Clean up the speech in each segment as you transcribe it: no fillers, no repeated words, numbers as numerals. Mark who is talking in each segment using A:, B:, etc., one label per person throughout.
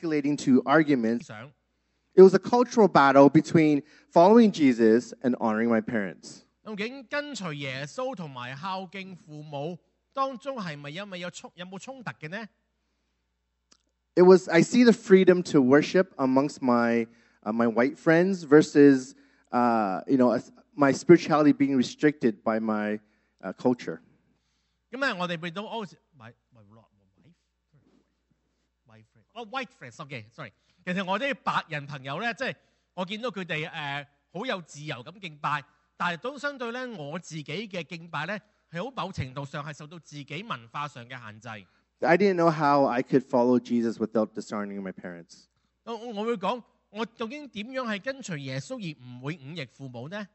A: escalating to arguments. It was a cultural battle between following Jesus and honoring my parents.
B: 究竟跟隨耶穌同埋孝敬父母當中係咪有冇衝突嘅呢？
A: It was, I see the freedom to worship amongst my white friends versus, my spirituality being restricted by my culture.
B: 咁我哋變到white friends，sorry。其實我啲白人朋友咧，即係我見到佢哋好有自由咁敬拜，但係都相對咧，我自己嘅敬拜咧係好某程度上係受到自己文化上嘅限制。
A: I didn't know how I could follow Jesus without dishonoring my parents.
B: 我會講，我究竟點樣係跟隨耶穌而唔會忤逆父母呢？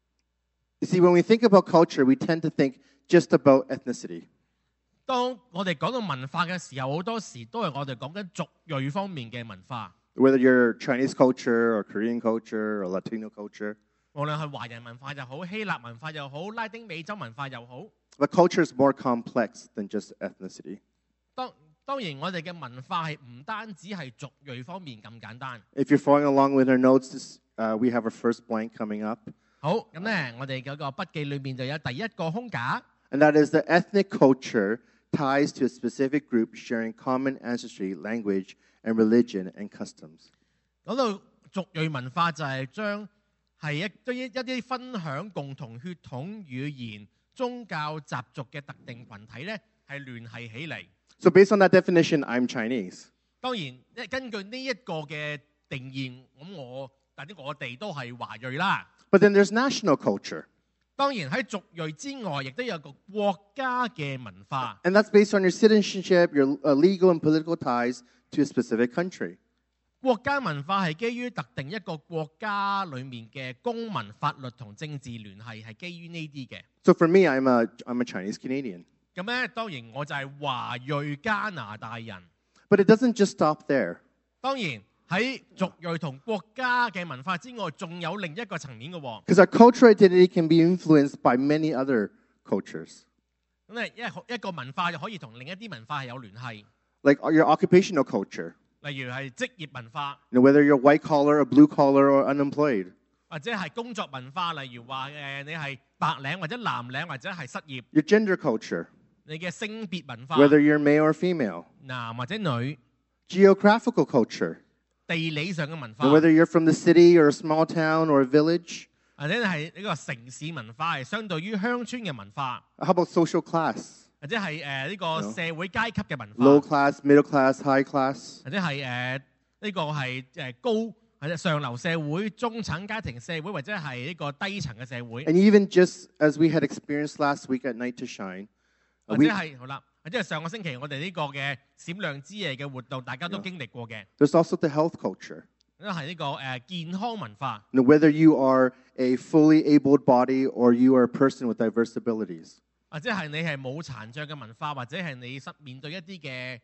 A: You see, when we think about culture, we tend to think just about ethnicity.
B: 當我哋講到文化嘅時候，好多時都係我哋講緊族裔方面嘅文化。
A: Whether you're Chinese culture or Korean culture or Latino culture.
B: 無論係華人文化又好，希臘文化又好，拉丁美洲文化又好。
A: But culture is more complex than just ethnicity.
B: 當然，我哋嘅文化係唔單止係族裔方面咁簡單。
A: If you're following along with our notes, we have our first blank coming up.
B: 好，咁咧，我哋嗰個筆記裏面就有第一個空格。
A: And that is the ethnic culture ties to a specific group sharing common ancestry, language, and religion and customs.
B: 講到族裔文化就係將係一啲分享共同血統、語言、宗教習俗嘅特定群體咧，係聯繫起嚟。
A: So based on that definition, I'm Chinese.
B: 當然，根據呢一個嘅定義，或者我哋都係華裔啦。
A: But then there's national culture.
B: 當然喺族裔之外，亦都有個國家嘅文化。
A: And that's based on your citizenship, your legal and political ties to a specific country.
B: 國家文化係基於特定一個國家裡面嘅公民法律同政治聯繫，係基於呢啲嘅。
A: So for me, I'm a Chinese Canadian.
B: 咁咧，當然我就係華裔加拿大人。
A: But it doesn't just stop there.
B: 當然喺族裔同國家嘅文化之外，仲有另一個層面嘅喎。
A: Because our cultural identity can be influenced by many other cultures.
B: 咁咧，一個文化就可以同另一啲文化係有聯繫。
A: Like your occupational culture.
B: 例如係職業文化。
A: Whether you're white collar or blue collar or unemployed.
B: 或者係工作文化，例如話你係白領或者藍領或者係失業。
A: Your gender culture.
B: 你嘅性別文化。
A: Whether you're male or female.
B: 男或者女。
A: Geographical culture.
B: 地理上嘅文化。
A: Whether you're from the city or a small town or a village.
B: 或者係呢個城市文化係相對於鄉村嘅文化。
A: How about social class?
B: 或者係呢個社會階級嘅文化。
A: Low class, middle class, high class.
B: 或者係呢個係高或者上流社會、中產家庭社會，或者係呢個低層嘅社會。
A: And even just as we had experienced last week at Night to Shine.
B: 或者係好啦，或者係上個星期我哋呢個嘅閃亮之夜嘅活動，大家都經歷過嘅。
A: There's also the health culture.
B: 都係呢個健康文化。
A: Whether you are a fully abled body or you are a person with diverse abilities.
B: 或者係你係冇殘障嘅文化，或者係你面對一啲嘅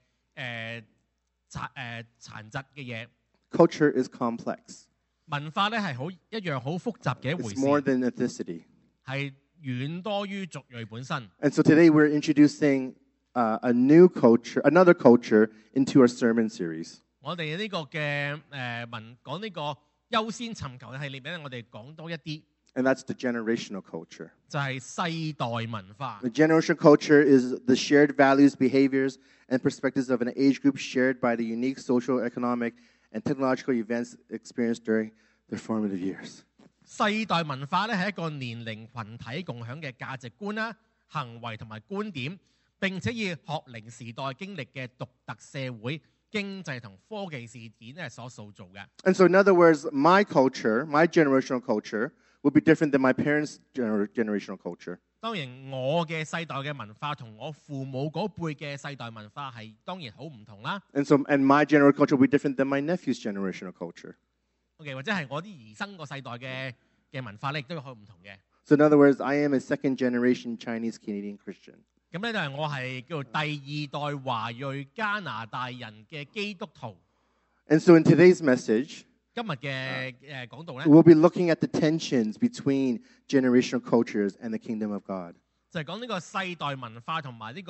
B: 殘疾嘅嘢。
A: Culture is complex.
B: 文化咧係一樣好複雜嘅一回事。
A: It's more than ethnicity.
B: 係遠多於族裔本身。
A: And so today we're introducing another culture into our sermon series.
B: 我哋呢個嘅講呢個優先尋求嘅系列咧，我哋講多一啲。
A: And that's the generational culture.
B: 就係世代文化。
A: The generational culture is the shared values, behaviors, and perspectives of an age group shared by the unique social, economic, and technological events experienced during their formative years.
B: 世代文化咧係一個年齡群體共享嘅價值觀啦、行為同埋觀點，並且以學齡時代經歷嘅獨特社會、經濟同科技事件咧所塑造嘅。
A: And so in other words, my culture, my generational culture, will be different than my parents' generational culture.
B: 當然，我嘅世代嘅文化同我父母嗰輩嘅世代文化係當然好唔同啦。
A: And my generational culture will be different than my nephew's generational culture.
B: OK， 或者係我啲兒生個世代嘅文化咧，亦都好唔同嘅。
A: So in other words, I am a second generation Chinese Canadian Christian.
B: 咁咧就係我係叫做第二代華裔加拿大人嘅基督徒。
A: And so in today's message,
B: 今日嘅講道咧
A: we'll be looking at the tensions between generational cultures and the kingdom of God.
B: 就係講呢個世代文化同埋呢個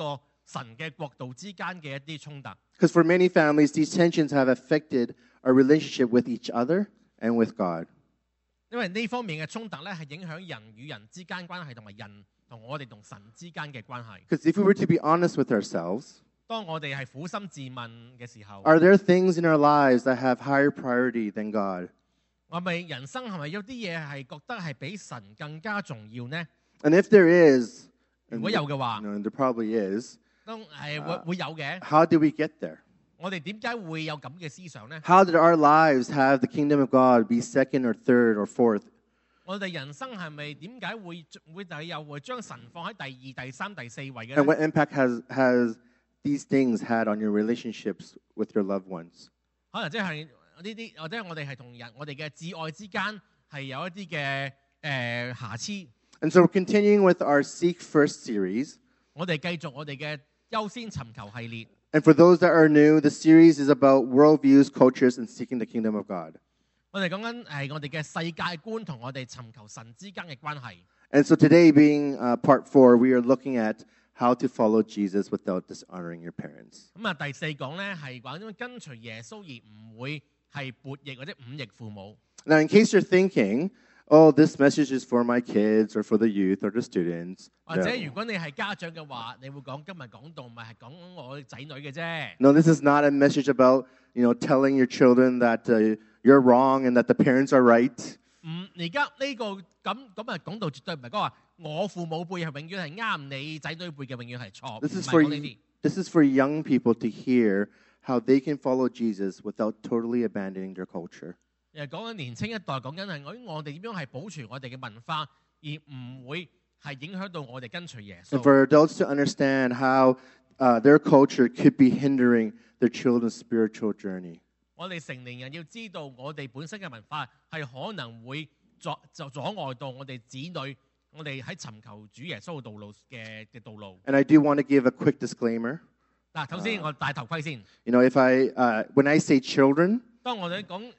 B: 神嘅國度之間嘅一啲衝突。
A: Because for many families, these tensions have affected our relationship with each other and with God.
B: 因為呢方面嘅衝突咧，係影響人與人之間關係，同埋人同我哋同神之間嘅關係。
A: Because if we were to be honest with ourselves,
B: 當我哋係苦心自問嘅時候，
A: are there things in our lives that have higher priority than God?
B: 我咪人生係咪有啲嘢係覺得係比神更加重要呢？
A: And if there is,
B: 如果有嘅話，
A: there probably is,
B: 當係會有嘅。
A: how did we get there?
B: 我哋點解會有咁嘅思想呢？
A: How did our lives have the kingdom of God be second or third or fourth?
B: 我哋人生係咪點解會又會將神放喺第二、第三、第四位嘅
A: And
B: 呢？
A: what impact has these things had on your relationships with your loved ones?
B: 可能即係呢啲，或者我哋係同人我哋嘅摯愛之間係有一啲嘅瑕疵。
A: And so we're continuing with our Seek First series.
B: 我哋繼續我哋嘅優先尋求系列。
A: And for those that are new, the series is about worldviews, cultures, and seeking the kingdom of God.
B: 我哋講緊係我哋嘅世界觀同我哋尋求神之間嘅關係。
A: And so today, being part 4, we are looking at how to follow Jesus without dishonoring your parents.
B: 咁啊，第四講咧係講跟隨耶穌而唔會係悖逆或者忤逆父母。
A: Now, in case you're thinking, oh, this message is for my kids or for the youth or the students.
B: 或者
A: No.
B: 如果你係家長嘅話，你會講今日講道咪係講我仔女嘅啫。
A: No, this is not a message about, telling your children that you're wrong and that the parents are right.
B: 而家呢個咁啊講道絕對唔係講話我父母輩係永遠係啱，你仔女輩嘅永遠係錯，唔
A: This
B: 係
A: is for
B: 講呢啲。
A: this is for young people to hear how they can follow Jesus without totally abandoning their culture.
B: 講緊年青一代，講緊係我哋點樣係保存我哋嘅文化，而唔會係影響到我哋跟隨耶
A: And
B: 穌。
A: for adults to understand how their culture could be hindering their children's spiritual journey.
B: 我哋成年人要知道，我哋本身嘅文化係可能會阻礙到我哋子女，我哋喺尋求主耶穌嘅道路嘅道路。
A: And I do want to give a quick disclaimer.
B: 嗱，頭先我戴頭盔先。
A: When I say children,
B: 當我哋講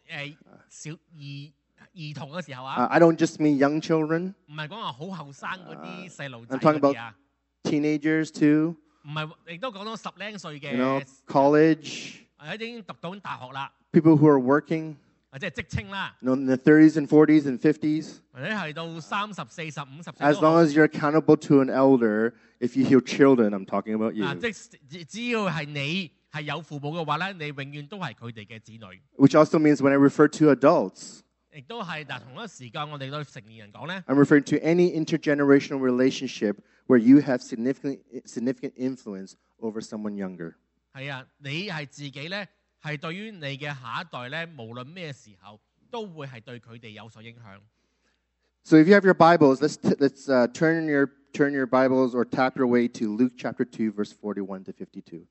B: 兒童嘅時候啊，
A: I don't just mean young children,
B: 唔係講話好後生嗰啲細路仔
A: I'm talking
B: 嗰啲啊，
A: teenagers too,
B: 唔係亦都講到10零歲嘅，
A: college,
B: 已經讀到大學啦，
A: people who are working,
B: 或者係職青啦，
A: in the 30s and 40s and 50s.
B: 或者係到30、40、50歲
A: As
B: 都好
A: long as you're accountable to an elder, if you hear children, I'm talking about you.
B: 只要係你係有父母嘅話咧，你永遠都係佢哋嘅子女。
A: Which also means when I refer to adults,
B: 亦都係同一時間，我哋對成年人講咧，
A: I'm referring to any intergenerational relationship where you have significant influence over someone younger.
B: 係啊，你係自己咧，係對於你嘅下一代咧，無論咩時候都會係對佢哋有所影響。
A: So if you have your Bibles, let's turn your Bibles or tap your way to Luke chapter 2, verse 41 to 52.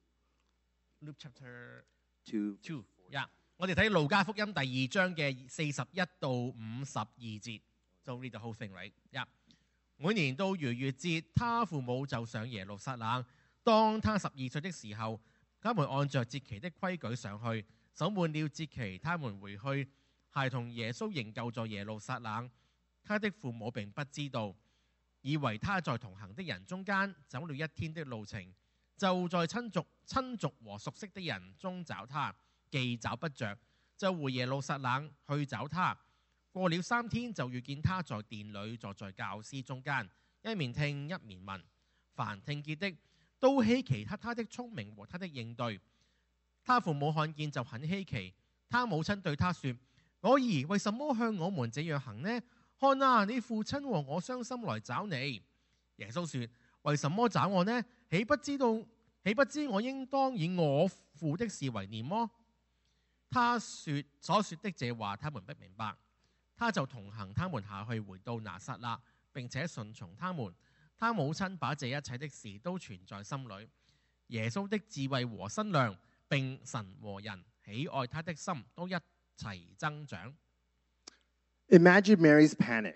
B: Luke chapter
A: 2.
B: 2，我哋睇路加福音第2章嘅41到52節。So read the whole thing, right? 每年到逾越節，他父母就上耶路撒冷。當他12歲的時候，他們按着節期的規矩上去，守滿了節期，他們回去。孩童耶穌仍舊在耶路撒冷，他的父母並不知道，以為他在同行的人中間走了1天的路程，就在親族和熟悉的人中找他，既找不着，就回耶路撒冷去找他。過了3天，就遇見他在殿裏坐在教師中間，一面聽一面問。凡聽見的都稀奇他的聰明和他的應對。他父母看見就很稀奇。他母親對他說：我兒，為什麼向我們這樣行呢？看啊，你父親和我傷心來找你。耶穌說：為什麼找我呢？豈不知我應當以我父的事為念麼？他所說的這話，他們不明白。他就同行他們下去，回到拿撒勒，並且順從他們。他母親把這一切的事都存在心裏。耶穌的智慧和身量，並神和人喜愛他的心，都一齊增長。
A: Imagine Mary's panic.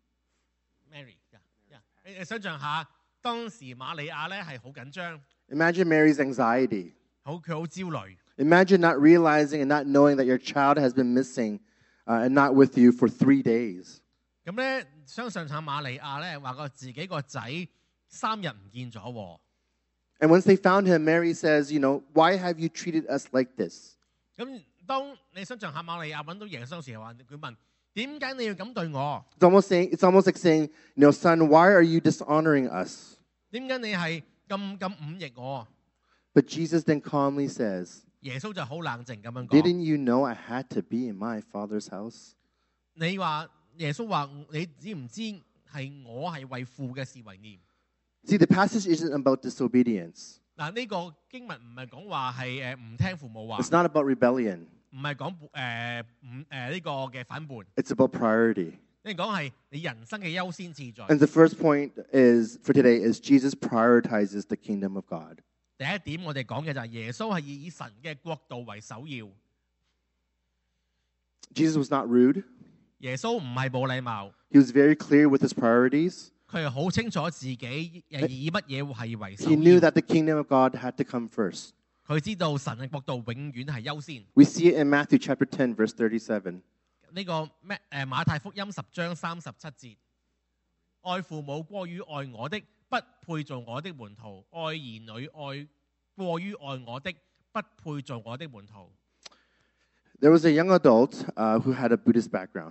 B: Mary，你想象下，當時瑪利亞咧係好緊張，
A: Imagine Mary's anxiety.
B: 佢好焦慮。
A: Imagine not realizing and not knowing that your child has been missing and not with you for 3 days.
B: 咁咧，相信下瑪利亞咧話自己個仔3日唔見咗喎。
A: And once they found him, Mary says, why have you treated us like this?
B: 咁當你想象下瑪利亞揾到耶穌嘅時候，佢問：點解你要咁對我？
A: It's almost like saying, son, why are you dishonoring us?
B: 點解你係咁忤逆我？
A: But Jesus then calmly says,
B: 耶穌就好冷靜咁樣講。
A: Didn't you know I had to be in my Father's house?
B: 你話耶穌話你知唔知係我係為父嘅事為念？
A: See, the passage isn't about disobedience.
B: 嗱，呢個經文唔係講話係唔聽父母話，
A: It's not about rebellion.
B: 唔係講呢個嘅反叛，
A: It's about priority.
B: 你講係你人生嘅優先次序。
A: And the first point for today is Jesus prioritizes the kingdom of God.
B: 第一點我哋講嘅就係耶穌係以神嘅國度為首要。
A: Jesus was not rude.
B: 耶穌唔係冇禮貌，
A: He was very clear with his priorities.
B: 佢係好清楚自己以乜嘢係為首
A: He knew
B: 要。
A: that the kingdom of God had to come first.
B: 佢知道神嘅國度永遠係優先。
A: We see it in Matthew chapter 10, verse 37.
B: 呢個馬太福音10章37節，愛父母過於愛我的，不配做我的門徒；愛兒女過於愛我的，不配做我的門徒。
A: There was a young adult who had a Buddhist background.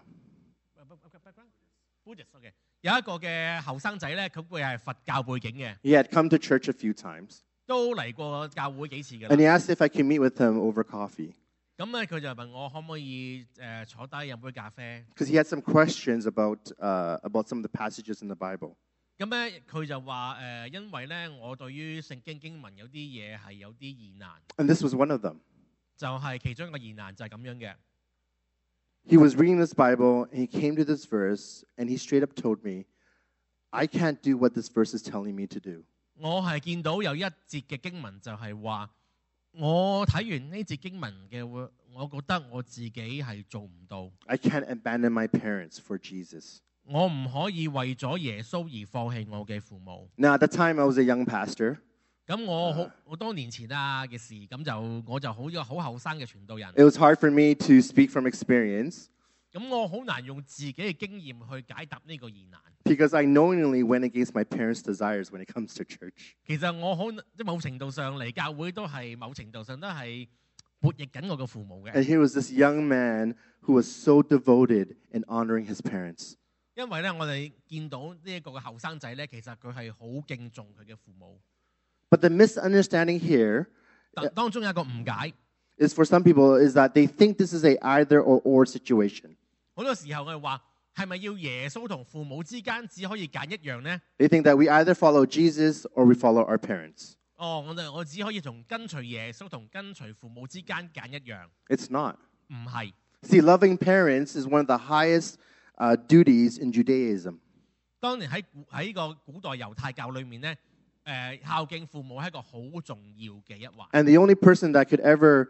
B: Buddhist 嘅有一個嘅後生仔咧，佢係佛教背景嘅，
A: He had come to church a few times.
B: 都嚟過教會幾次㗎
A: And
B: 啦。
A: he asked if I could meet with him over coffee.
B: 咁咧佢就問我可唔可以坐低飲杯咖啡？
A: Because he had some questions about some of the passages in the Bible.
B: 咁咧佢就話因為咧我對於聖經經文有啲嘢係有啲疑難，
A: And this was one of them.
B: 就係其中一個疑難就係咁樣嘅。
A: He was reading this Bible, and he came to this verse, and he straight up told me, I can't do what this verse is telling me to do.
B: 我係見到有一節嘅經文就係話，我睇完呢節經文嘅，我覺得我自己係做唔到。
A: I can't abandon my parents for Jesus.
B: 我唔可以為咗耶穌而放棄我嘅父母。
A: Now, at the time, I was a young pastor.
B: 咁我好多年前嘅事，咁我就好後生嘅傳道人。
A: It was hard for me to speak from experience
B: 咁我好難用自己嘅經驗去解答呢個疑難。
A: because I knowingly went against my parents' desires when it comes to church.
B: 其實我某程度上嚟教會都係某程度上都係悖逆緊我嘅父母嘅。
A: And here was this young man who was so devoted in honoring his parents.
B: 因為咧，我哋見到呢一個嘅後生仔咧，其實佢係好敬重佢嘅父母。
A: But the misunderstanding here
B: 當中有一個誤解，
A: is for some people is that they think this is a either or situation.
B: 好多時候我哋話係咪要耶穌同父母之間只可以揀一樣呢？
A: They think that we either follow Jesus or we follow our parents.
B: 我只可以從跟隨耶穌同跟隨父母之間揀一樣，
A: It's not.
B: 唔係。
A: See, loving parents is one of the highest duties in Judaism.
B: 當年喺個古代猶太教裏面咧，孝敬父母係一個好重要嘅一環。
A: And the only person that could ever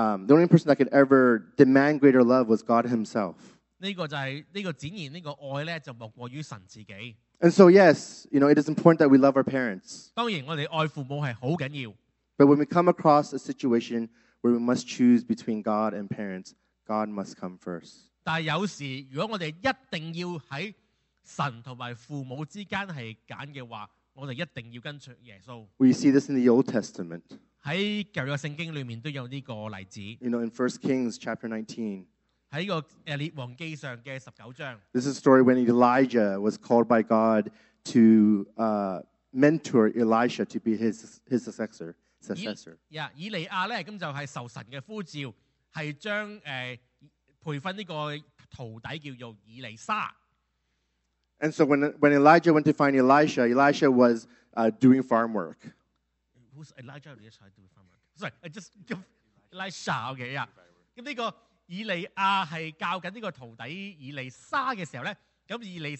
A: demand greater love was God Himself.
B: 呢個就係呢個展現呢個愛咧，就莫過於神自己。
A: And so, yes, it is important that we love our parents.
B: 當然，我哋愛父母係好緊要。
A: But when we come across a situation where we must choose between God and parents, God must come first.
B: 但係有時，如果我哋一定要喺神同埋父母之間係揀嘅話，我哋一定要跟隨耶穌。
A: We see this in the Old Testament.
B: 喺舊約聖經裏面都有呢個例子。
A: In 1 Kings chapter 19.
B: 喺個列王記上嘅19章。
A: This is a story when Elijah was called by God to mentor Elisha to be his successor.
B: 以利亞咧咁就係受神嘅呼召，係將培訓呢個徒弟叫做以利沙。
A: And so when Elijah went to find Elisha, Elisha was doing farm work.
B: Who's Elijah? Sorry, I just give Elisha. Okay, yeah. 咁呢個以利亞係教緊呢個徒弟以利沙嘅時候咧，咁以利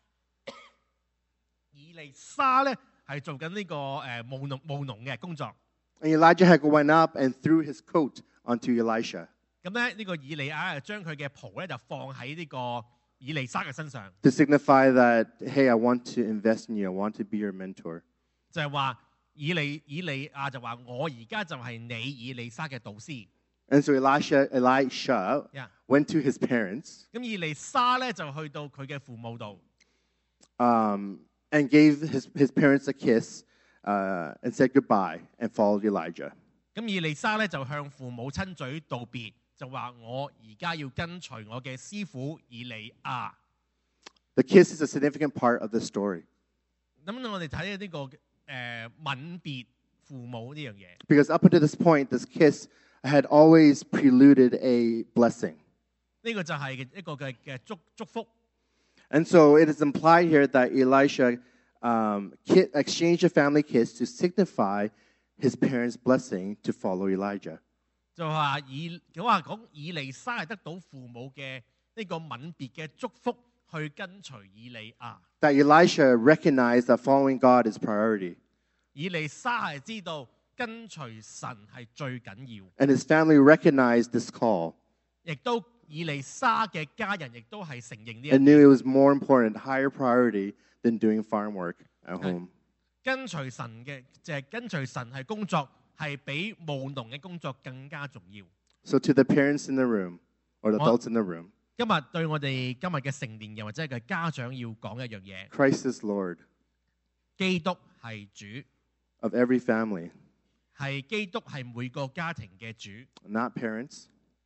B: 沙咧係做緊呢個務農嘅工作。
A: And Elijah had went up and threw his coat onto Elisha.
B: 咁咧呢個以利亞將佢嘅袍咧就放喺呢個以利沙嘅身上，
A: To signify that, hey, I want to invest in you. I want to be your mentor.
B: 就係話以利亞就話我而家就係你以利沙嘅導師。
A: And so Elisha
B: Yeah.
A: went to his parents
B: 咁以利沙咧就去到佢嘅父母度，
A: and gave his parents a kiss and said goodbye and followed Elijah.
B: 咁以利沙咧就向父母親嘴道別，就話我而家要跟隨我嘅師傅以利亞。
A: The kiss is a significant part of the story.
B: 咁我哋睇呢個吻別父母呢樣嘢。
A: Because up until this point, this kiss had always preluded a blessing.
B: 呢個就係一個嘅祝福。
A: And so it is implied here that Elisha exchanged a family kiss to signify his parents' blessing to follow Elijah.
B: 就話講以利沙係得到父母嘅呢個吻別嘅祝福，去跟隨以利亞。
A: That Elisha recognized that following God is priority.
B: 以利沙係知道跟隨神係最緊要。
A: And his family recognized this call.
B: 亦都以利沙嘅家人亦都係承認呢一
A: And knew it was more important, higher priority than doing farm work at home.
B: 跟隨神嘅跟隨神係工作係比務農嘅工作更加重要。
A: So to the parents in the room, or the adults in the room,
B: 今日對我哋今日嘅成年人或者係家長要講一樣嘢，
A: Christ is Lord
B: 基督係主，
A: of every family,
B: 係基督係每個家庭嘅主。
A: not parents.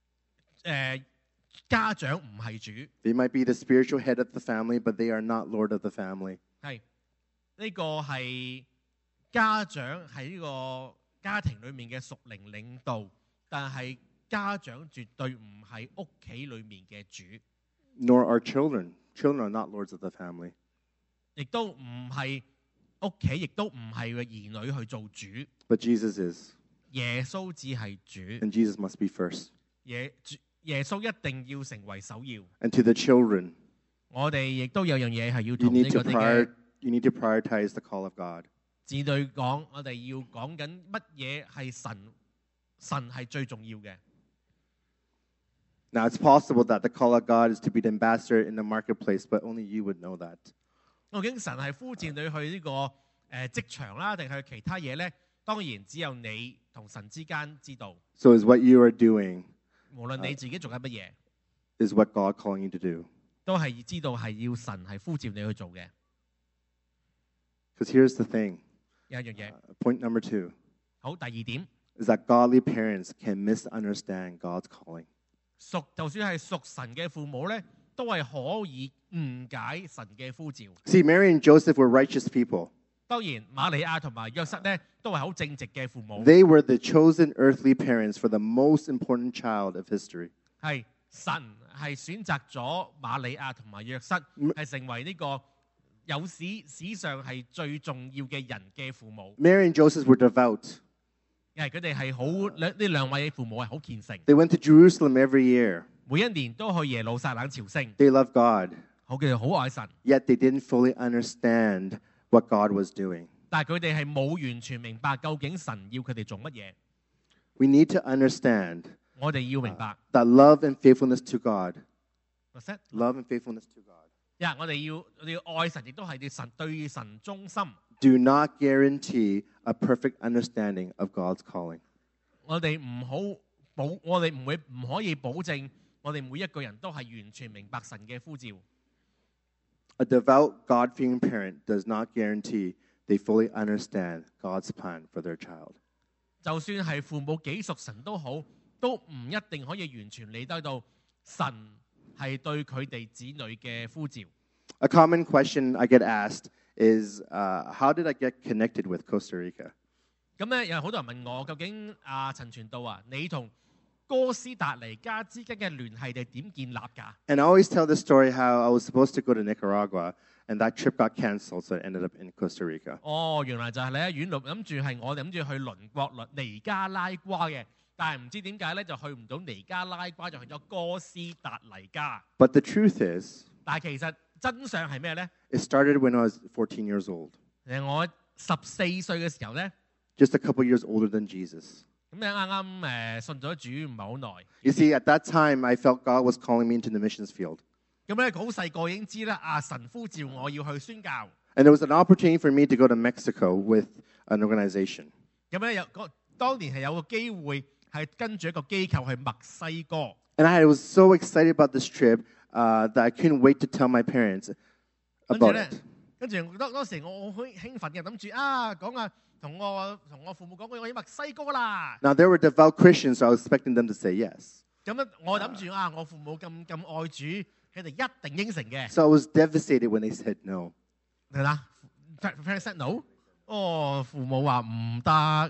B: 家長唔係主，
A: They might be the spiritual head of the family, but they are not Lord of the family.
B: 係呢個係家長係呢個家庭裏面嘅屬靈領導，但係家長絕對唔係屋企裏面嘅主，
A: Nor are children. Children are not lords of the family.
B: 亦都唔係屋企，亦都唔係個兒女去做主。
A: But Jesus is.
B: 耶穌只係主，
A: And Jesus must be first.
B: 耶穌一定要成為首要。
A: And to the children,
B: 我哋亦都有樣嘢係要
A: you
B: 同呢
A: need to
B: 個啲嘅
A: you need to prioritize the call of God.
B: 子女講，我哋要講緊乜嘢係神係最重要嘅。
A: Now, it's possible that the call of God is to be the ambassador in the marketplace, but only you would know that.
B: 究竟神係呼召你去呢個職場啦，定係其他嘢咧？當然只有你同神之間知道。
A: So is what you are doing
B: 無論你自己做緊乜嘢，
A: is what God calling you to do.
B: 都係知道係要神係呼召你去做嘅。
A: Because here's the thing.
B: 有一樣嘢，
A: Point number 2
B: 好，第二點，
A: is that godly parents can misunderstand God's calling.
B: 就算係屬神嘅父母咧，都係可以誤解神嘅呼召。
A: See, Mary and Joseph were righteous people.
B: 當然，瑪利亞同埋約瑟咧，都係好正直嘅父母。
A: They were the chosen earthly parents for the most important child of history.
B: 係神係選擇咗瑪利亞同埋約瑟，係成為呢個有史上係最重要嘅人嘅父母。
A: Mary and Joseph were devout.
B: 因為佢哋係好呢兩位父母係好虔誠，
A: They went to Jerusalem every year.
B: 每一年都去耶路撒冷朝聖，
A: They loved God.
B: 佢哋好愛神，
A: Yet they didn't fully understand what God was doing.
B: 但係佢哋係冇完全明白究竟神要佢哋做乜嘢。
A: We need to understand
B: 我哋要明白
A: that love and faithfulness to God,
B: What's that？
A: love and faithfulness to God,
B: 我哋要愛神，亦都係對神忠心。
A: do not guarantee a perfect understanding of God's calling.
B: 我哋唔可以保證我哋每一個人都係完全明白神嘅呼召。
A: A devout, God-fearing parent does not guarantee they fully understand God's plan for their child.
B: 就算係父母幾熟神都好，都唔一定可以完全理得到神係對佢哋子女嘅呼召。
A: A common question I get asked is, how did I get connected with Costa Rica?
B: 咁咧有好多人問我，究竟陳傳道啊，你同哥斯達黎加之間嘅聯繫係點建立㗎？
A: And I always tell the story how I was supposed to go to Nicaragua, and that trip got canceled, so I ended up in Costa Rica.
B: 原來就係你喺遠路諗住係我哋諗住去鄰國尼加拉瓜嘅，但係唔知點解咧就去唔到尼加拉瓜，就去咗哥斯達黎加。
A: But the truth is,
B: 但係其實真相係咩咧？
A: it started when I was 14 years old,
B: 我14歲嘅時候咧，
A: just a couple years older than Jesus.
B: 咁咧啱啱信咗主唔係好耐。
A: You see, at that time, I felt God was calling me into the missions field.
B: 咁咧好細個已經知啦，神呼召我要去宣教。
A: And there was an opportunity for me to go to Mexico with an organization.
B: 咁咧當年係有個機會係跟住一個機構去墨西哥。
A: And I was so excited about this trip that I couldn't wait to tell my parents about it.
B: 跟跟住當時我好興奮嘅，諗住講同我父母講我要墨西哥啦。
A: Now, they were devout Christians, so I was expecting them to say yes.
B: 咁樣我諗住我父母咁愛主，佢哋一定應承嘅。
A: So I was devastated when they said no.
B: 係啦 ，Parents said no。父母話唔得。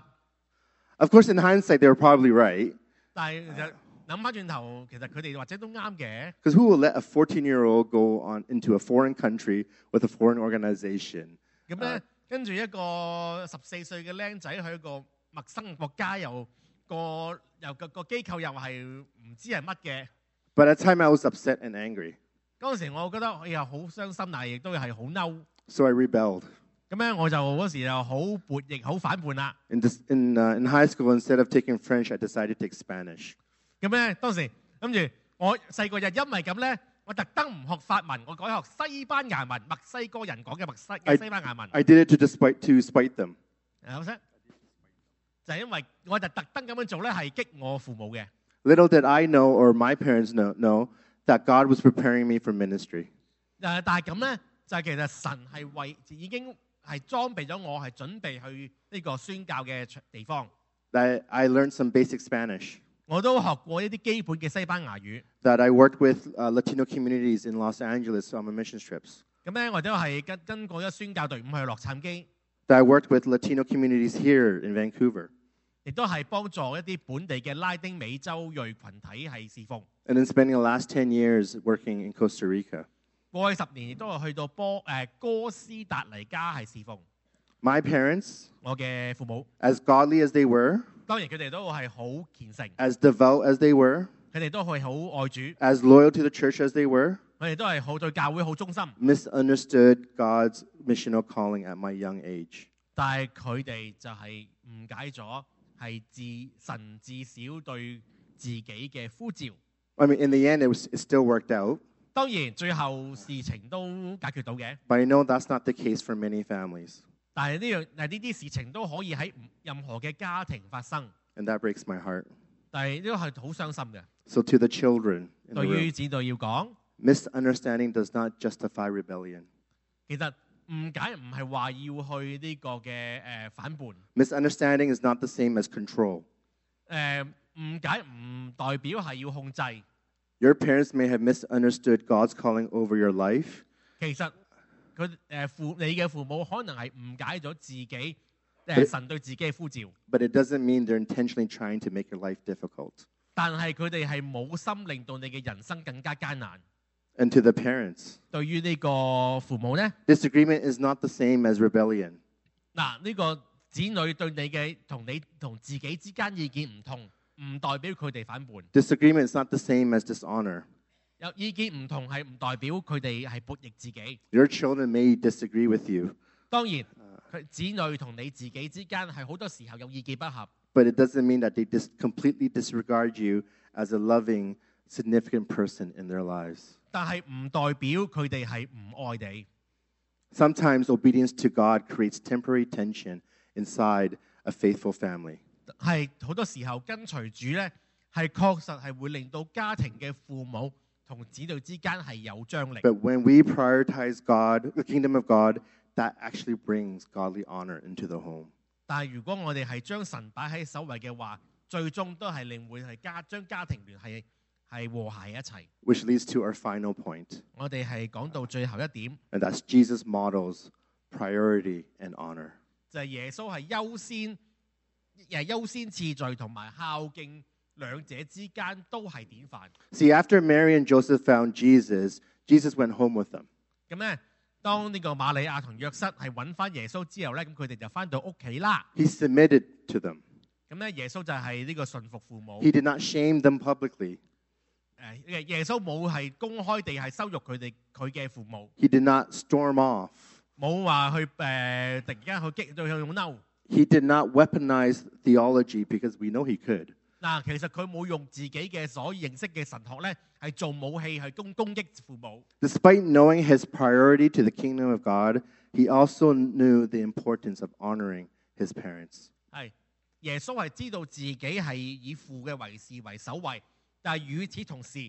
A: Of course, in hindsight, they were probably right.
B: 但係其實諗翻轉頭，其實佢哋或者都啱嘅。
A: Because who will let a 14-year-old go on into a foreign country with a foreign organization?
B: 咁咧，跟住一個14歲嘅僆仔去一個陌生嘅國家，又個機構又係唔知係乜嘅。
A: But at the time, I was upset and angry.
B: 嗰陣時我覺得好傷心，但係亦都係好嬲。
A: So I rebelled.
B: 咁咧我就嗰時就好叛逆、好反叛啦。
A: In high school, instead of taking French, I decided to take Spanish.
B: 咁咧當時諗住我細個就因為咁咧，我特登唔學法文，我改學西班牙文，墨西哥人講嘅西班牙文。
A: I did it to spite them.
B: 好識，就係因為我就特登咁樣做咧，係激我父母嘅。
A: Little did I know, or my parents know that God was preparing me for ministry.
B: 但係咁咧，就係其實神係已經係裝備咗我，係準備去呢個宣教嘅地方。
A: That I learned some basic Spanish.
B: 我都學過一啲基本嘅西班牙語。
A: That I worked with Latino communities in Los Angeles on my mission trips.
B: 咁咧，我都係跟過一宣教隊伍去洛杉磯，
A: That I worked with Latino communities here in Vancouver.
B: 亦都係幫助一啲本地嘅拉丁美洲裔群體係侍奉。
A: And then spending the last 10 years working in Costa Rica.
B: 過去10年亦都係去到哥斯達黎加係侍奉。
A: My parents,
B: 我嘅父母，
A: as godly as they were,
B: 當然佢哋都係好虔誠，
A: as devout as they were,
B: 佢哋都係好愛主，
A: as loyal to the church as they were,
B: 佢哋都係好對教會好忠心。
A: misunderstood God's missional calling at my young age.
B: 但係佢哋就係誤解咗係神至少對自己嘅呼召。
A: I mean, in the end, it still worked out.
B: 當然最後事情都解決到嘅，
A: But I know that's not the case for many families.
B: 但係呢啲事情都可以喺任何嘅家庭發生，
A: And that breaks my heart.
B: 但係呢個係好傷心嘅。
A: So to the children in the
B: 對於
A: room,
B: 子女要講，
A: misunderstanding does not justify rebellion.
B: 其實誤解唔係話要去呢個嘅反叛。
A: Misunderstanding is not the same as control.
B: 誤解唔代表係要控制。
A: Your parents may have misunderstood God's calling over your life,
B: 其實你嘅父母可能係誤解咗自己神對自己嘅呼召，
A: but it doesn't mean they're intentionally trying to make your life difficult.
B: 但係佢哋係冇心令到你嘅人生更加艱難。
A: And to the parents,
B: 對於呢個父母呢，
A: disagreement is not the same as rebellion.
B: 呢個子女對你嘅同自己之間意見唔同，唔代表佢哋反叛。
A: Disagreement is not the same as dishonor.
B: 有意見唔同係唔代表佢哋係叛逆自己。
A: Your children may disagree with you,
B: 當然，佢子女同你自己之間係好多時候有意見不合，
A: but it doesn't mean that they completely disregard you as a loving, significant person in their lives.
B: 但係唔代表佢哋係唔愛你。
A: Sometimes obedience to God creates temporary tension inside a faithful family.
B: 係好多時候跟隨主呢，係確實係會令到家庭嘅父母同子女之間係有張力。
A: But when we prioritize God, the kingdom of God, that actually brings godly honor into the home.
B: 但係如果我哋係將神擺喺首位嘅話，最終都係令會係將家庭聯繫係和諧一齊。
A: Which leads to our final point,
B: 我哋係講到最後一點，
A: and that's Jesus models priority and honor.
B: 就係耶穌係優先次序同埋孝敬兩者之間都係典範。
A: See, after Mary and Joseph found Jesus, Jesus went home with them.
B: 咁咧，當呢個瑪利亞同約瑟係揾翻耶穌之後咧，咁佢哋就翻到屋企啦。
A: He submitted to them.
B: 咁咧，耶穌就係呢個順服父母。
A: He did not shame them publicly.
B: 耶穌冇係公開地係羞辱佢嘅父母，
A: He did not storm off.
B: 冇話去突然間去激到佢用嬲。
A: He did not weaponize theology because we know he could.
B: 其實佢冇用自己嘅所認識嘅神學咧，係做武器去攻擊父母。
A: Despite knowing his priority to the kingdom of God, he also knew the importance of honoring his parents.
B: 係耶穌係知道自己係以父嘅為事為首位，但係與此同時，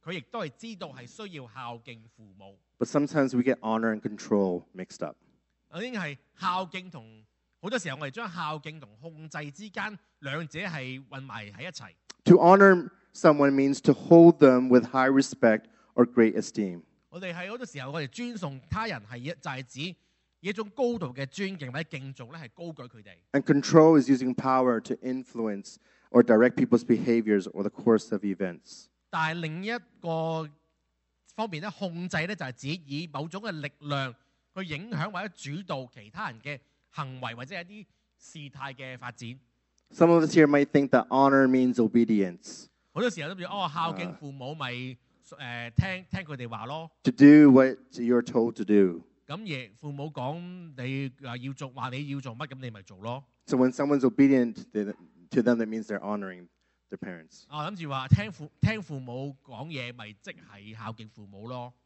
B: 佢亦都係知道係需要孝敬父母。
A: But sometimes we get honor and control mixed up.
B: 已經係孝敬同好多時候我哋將孝敬同控制之間兩者係混埋喺一齊。
A: To honor someone means to hold them with high respect or great esteem.
B: 我哋係好多時候我哋尊崇他人係就係指以一種高度嘅尊敬或者敬重咧，係高舉佢哋。
A: And control is using power to influence or direct people's behaviors or the course of events.
B: 但係另一個方面咧，控制咧就係指以某種嘅力量去影響或者主導其他人嘅行為或者一啲事態嘅發展。
A: Some of us here might think that honor means obedience.
B: 好多時候都諗住孝敬父母咪聽佢哋話咯。
A: To do what you're told to do.
B: 咁父母講你要做話你要做乜，咁你咪做咯。
A: So when someone's obedient to them, that means they're honoring their parents.
B: 諗住話聽父母講嘢，咪即係孝敬父母咯。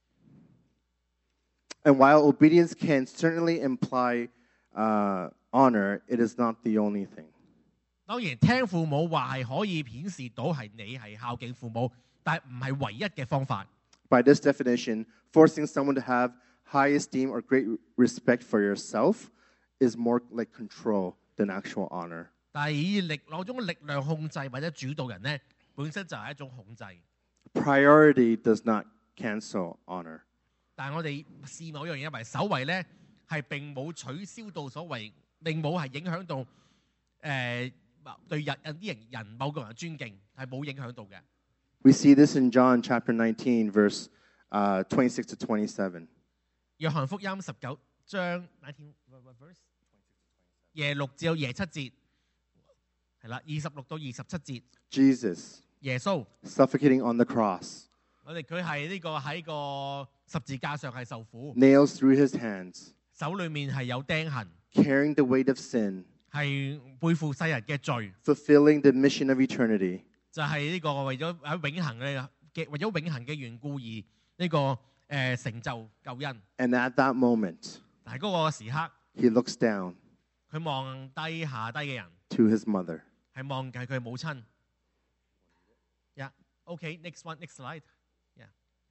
A: And while obedience can certainly imply honor, it is not the only thing.
B: 當然聽父母話係可以顯示到係你係孝敬父母，但係唔係唯一嘅方法。
A: By this definition, forcing someone to have high esteem or great respect for yourself is more like control than actual honor.
B: 但係以攞種力量控制或者主導人咧，本身就係一種控制。
A: Priority does not cancel honor.
B: 但係我哋視某樣嘢為首位咧，係並冇取消到所謂，並冇係影響到對啲人某個人嘅尊敬，係冇影響到嘅。
A: We see this in John chapter 19, verse 26 to 27.
B: 約翰福音19章19 verse 26至27節，係啦，26到27節。
A: Jesus
B: 耶穌
A: suffocating on the cross,
B: 佢係呢個喺個十字架上係受苦，
A: nails through his hands,
B: 手裏面係有釘痕，
A: carrying the weight of sin,
B: 係背負世人嘅罪，
A: fulfilling the mission of eternity.
B: 就係呢個為咗喺永恆為咗永恆嘅緣故而呢個成就救恩。
A: And at that moment,
B: 但係嗰個時刻，
A: he looks down
B: 佢望低下低嘅人，
A: to his mother.
B: 係望緊佢母親。Yeah, OK, next one, next slide. Yeah,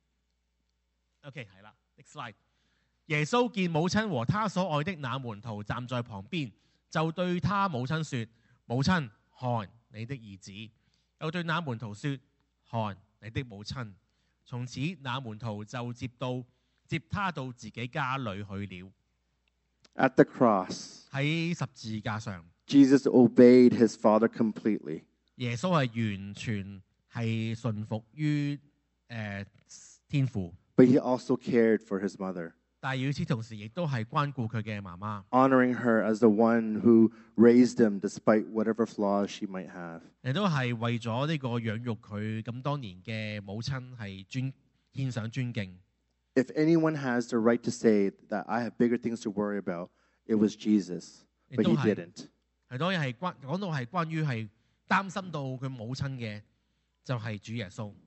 B: OK 係啦 ，next slide。耶穌見母親和他所愛的那門徒站在旁邊，就對他母親說：母親，看你的兒子。又對那門徒說：看你的母親。從此那門徒就接他到自己家裏去了。
A: At the cross,
B: 喺十字架上，
A: Jesus obeyed his Father completely.
B: 耶穌係完全係順服於天父，
A: But he also cared for his mother,
B: 但係與此同時亦都係關顧佢嘅媽媽，
A: honoring her as the one who raised him despite whatever flaws she might have.
B: 亦都係為咗呢個養育佢咁多年嘅母親係獻上尊敬。
A: If anyone has the right to say that I have bigger things to worry about, it was Jesus, but he didn't.
B: 係當然係講到係關於係擔心到佢母親嘅，就係主耶穌。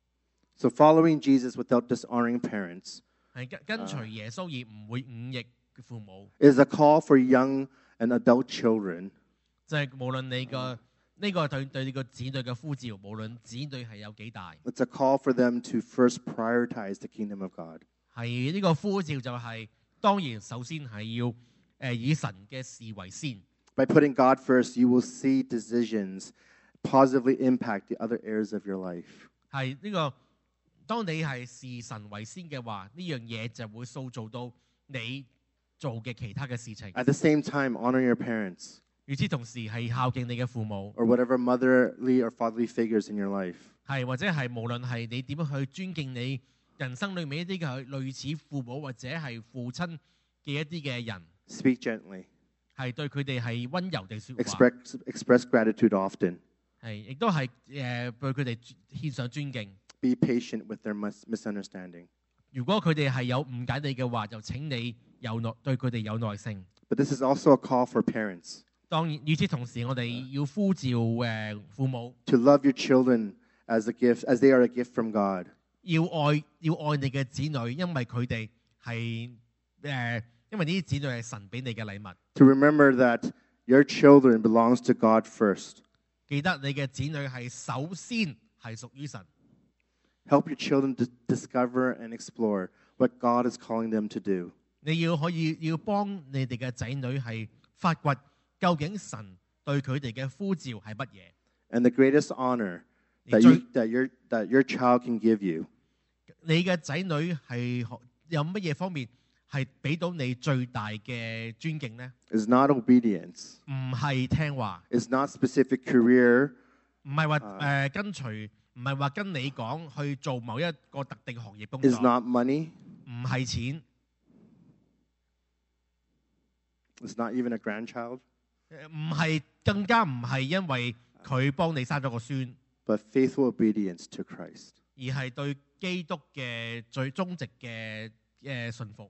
A: So following Jesus without dishonoring parents
B: 係跟隨耶穌而唔會忤逆父母，
A: is a call for young and adult children
B: 就係無論你個呢個對你個子女嘅呼召，無論子女係有幾大，
A: It's a call for them to first prioritize the kingdom of God.
B: 係呢個呼召就係當然首先係要以神嘅事為先。
A: By putting God first, you will see decisions positively impact the other areas of your life.
B: 係呢個，當你係視神為先嘅話，呢樣嘢就會塑造到你做嘅其他嘅事情。
A: At the same time, honor your parents
B: 與此同時係孝敬你嘅父母，
A: or whatever motherly or fatherly figures in your life.
B: 係或者係無論係你點樣去尊敬你人生裏面一啲嘅類似父母或者係父親嘅一啲嘅人，
A: Speak gently.
B: 係對佢哋係溫柔地説話，
A: Express gratitude often.
B: 係亦都係對佢哋獻上尊敬。
A: Be patient with their misunderstanding.
B: 如果佢哋係有誤解你嘅話，就請你對佢哋有耐性。
A: But this is also a call for parents
B: 當然，與此同時，我哋要呼召父母
A: to love your children as a gift, as they are a gift from God.
B: 要愛你嘅子女，因為佢哋係因為呢啲子女係神俾你嘅禮物。
A: To remember that your children belongs to God first.
B: 記得你嘅子女係首先係屬於神。
A: Help your children to discover and explore what God is calling them to do.
B: 你要幫你哋嘅仔女係發掘究竟神對佢哋嘅呼召係乜嘢。
A: And the greatest honor that your child can give you
B: 你嘅仔女係有乜嘢方面係俾到你最大嘅尊敬呢？
A: is not obedience.
B: 唔係聽話，
A: It's not specific career.
B: 唔係話跟隨，唔係話跟你講去做某一個特定行業工
A: It's
B: 作，
A: not money.
B: 唔係錢，
A: It's not even a grandchild.
B: 唔係更加唔係因為佢幫你生咗個孫，
A: But faithful obedience to Christ.
B: 而係對基督嘅最忠直嘅順服。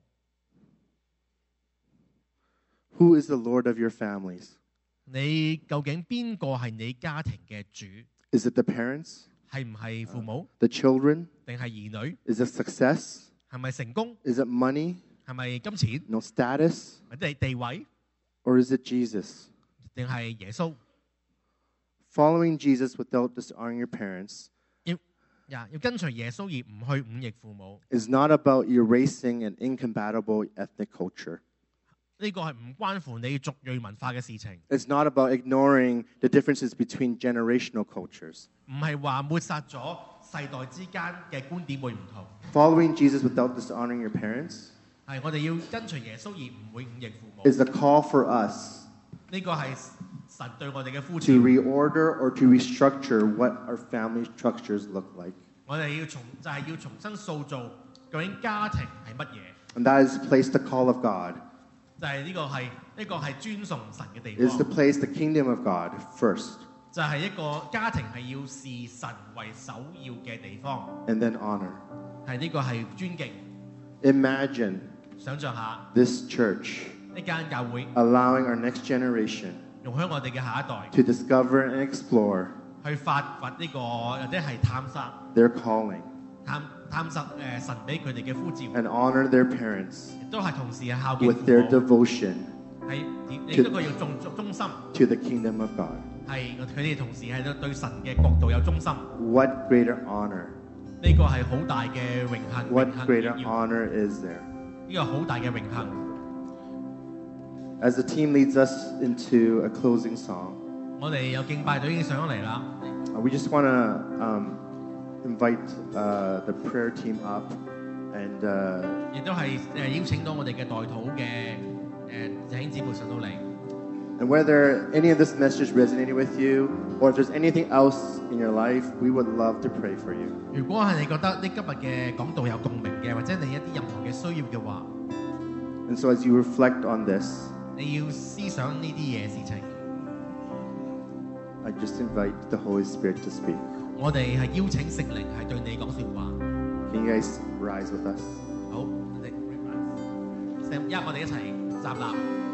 A: Who is the Lord of your families?
B: 你究竟邊個係你家庭嘅主？
A: Is it the parents?
B: 係唔係父母？
A: The children?
B: 定係兒女？
A: Is it success?
B: 係咪成功？
A: Is it money?
B: 係咪金錢？
A: No status?
B: 或者係地位？
A: Or is it Jesus?
B: 定係耶穌？
A: Following Jesus without dishonoring your parents
B: 要跟隨耶穌而唔去忤逆父母，
A: is not about erasing an incompatible ethnic culture.
B: 呢個係唔關乎你族裔文化嘅事情，
A: It's not about ignoring the differences between generational cultures.
B: 唔係話抹殺咗世代之間嘅觀點會唔同。
A: Following Jesus without dishonoring your parents
B: 係我哋要跟隨耶穌而唔會忤逆父母。
A: is a call for us
B: 呢個係神對我哋嘅呼
A: to
B: 召。
A: reorder or to restructure what our family structures look like.
B: 我哋要重新塑造究竟家庭係乜嘢，
A: And that is to place the call of God.
B: 就係呢個係尊崇神嘅地
A: Is to
B: 方，
A: place the kingdom of God first
B: 就係一個家庭係要視神為首要嘅地方，
A: and then honor.
B: 係呢個係尊敬。
A: Imagine
B: 想像下
A: this church
B: 呢間教會
A: allowing our next generation
B: 容許我哋嘅下一代
A: to discover and explore
B: 去發掘呢個或者係探索
A: their calling
B: 探索神俾佢哋嘅呼召，
A: and honor their parents
B: 亦都係同時係孝敬
A: with
B: 父
A: their
B: 母，
A: devotion
B: 係亦都佢要忠心，
A: to the kingdom of God.
B: 係佢哋同時係對神嘅國度有忠心。
A: What greater honor?
B: 呢個係好大嘅榮幸，
A: What
B: 榮幸
A: greater
B: 要
A: honor is there?
B: 呢個好大嘅榮幸。
A: As the team leads us into a closing song,
B: 我哋有敬拜隊已經上咗嚟啦，
A: we just want to invite the prayer team up and
B: 亦都係邀請到我哋嘅代禱嘅弟兄姊妹上到嚟。
A: and whether any of this message resonated with you or if there's anything else in your life, we would love to pray for you.
B: 如果係你覺得呢今日嘅講道有共鳴嘅，或者你一啲任何嘅需要嘅話，
A: And so as you reflect on this,
B: 你要思想呢啲嘢事情。
A: I just invite the Holy Spirit to speak.
B: 我哋係邀請聖靈係對你講説話。
A: Can you guys rise with us?
B: 好，我哋一齊站立。